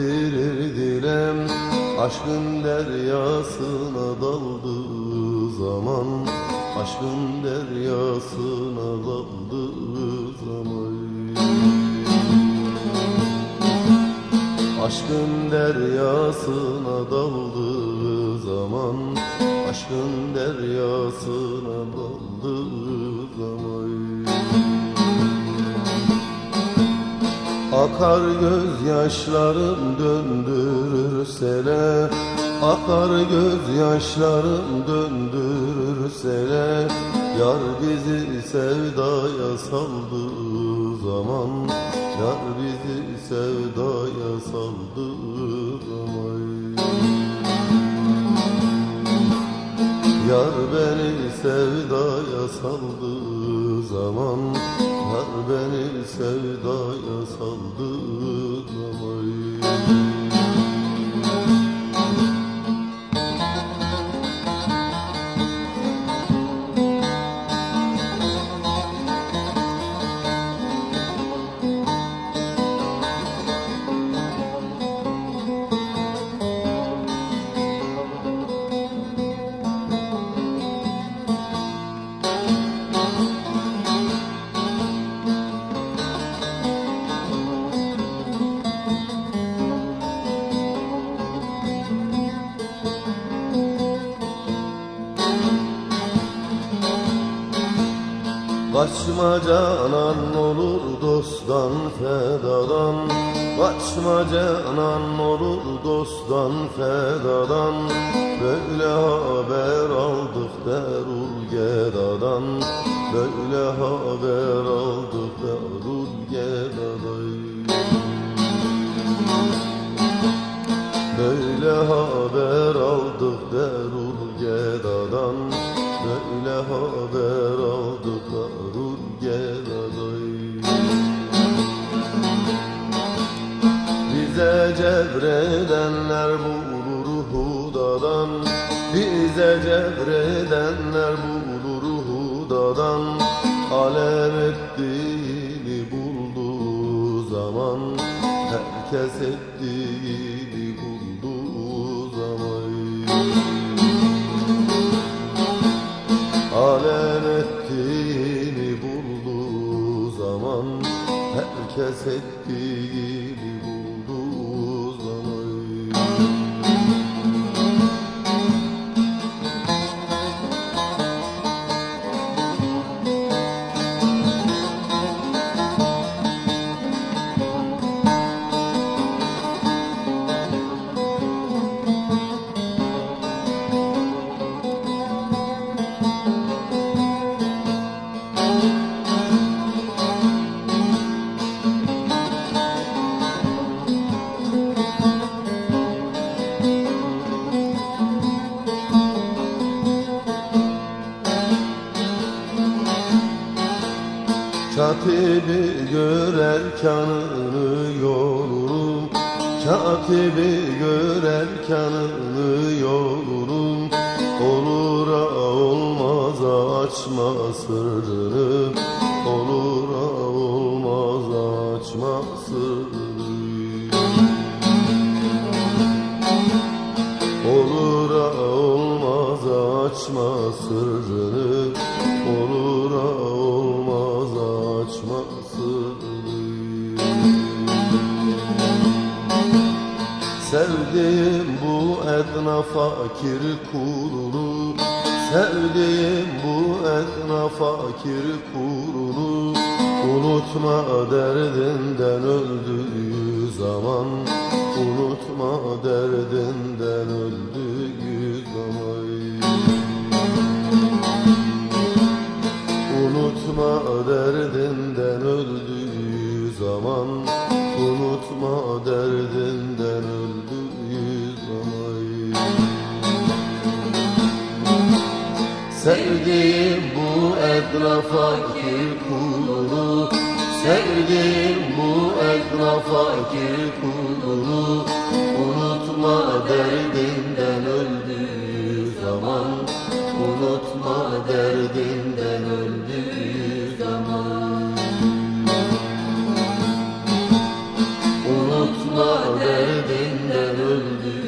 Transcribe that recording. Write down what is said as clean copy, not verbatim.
bildirir dilem, aşkın deryasına daldığı zaman, aşkın deryasına daldığı zaman. Aşkın deryasına daldığı zaman, aşkın deryasına daldığı zaman. Akar gözyaşlarım döndürür sele, akar gözyaşlarım döndürür sele. Yar bizi sevdaya saldığı zaman, yar bizi sevdaya saldığı zaman. Yar beni sevdaya saldığı zaman, yar beni sevdaya saldığı zaman. Kaçma canan olur dosttan fedadan, kaçma canan olur dosttan fedadan. Böyle haber aldık derul gedadan, böyle haber aldık derul gedadan. Böyle haber aldık derul gedadan, böyle haber aldık derul gedadan. Bize cebredenler bulur hudadan, bize cebredenler bulur hudadan. Alem ettiğini bulduğu zaman, herkes ettiğini bulduğu zaman. Alem ettiğini bulduğu zaman, herkes ettiğini bulduğu zaman. Katibi görer kanını yorurum, katibi görer kanını yorurum. Olura olmaza açma sırrını, olura olmaza açma sırrını. Olura olmaza açma sırrını, olura olmaza açma sırrını. Sevdiğim bu edna fakir kulunu, sevdiğim bu edna fakir kulunu. Unutma derdinden öldüğü zaman, unutma derdinden öldüğü zaman. Unutma derdinden öldüğü zaman, unutma derdinden öldüğü zaman. Sevdiğim bu edna fakir kulunu, sevdiğim bu edna fakir kulunu. Unutma derdinden öldüğü zaman, unutma derdinden öldüğü zaman. Unutma derdinden derdinden öldü.